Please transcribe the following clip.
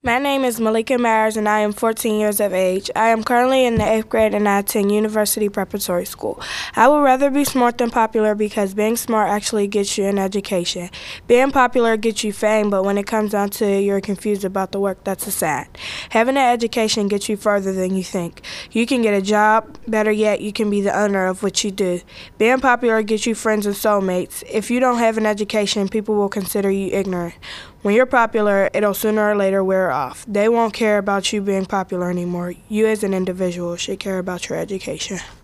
My name is Malika Myers, and I am 14 years of age. I am currently in the 8th grade, and I attend University Preparatory School. I would rather be smart than popular because being smart actually gets you an education. Being popular gets you fame, but when it comes down to it, you're confused about the work that's assigned. Having an education gets you further than you think. You can get a job. Better yet, you can be the owner of what you do. Being popular gets you friends and soulmates. If you don't have an education, people will consider you ignorant. When you're popular, it'll sooner or later wear off. They won't care about you being popular anymore. You as an individual should care about your education.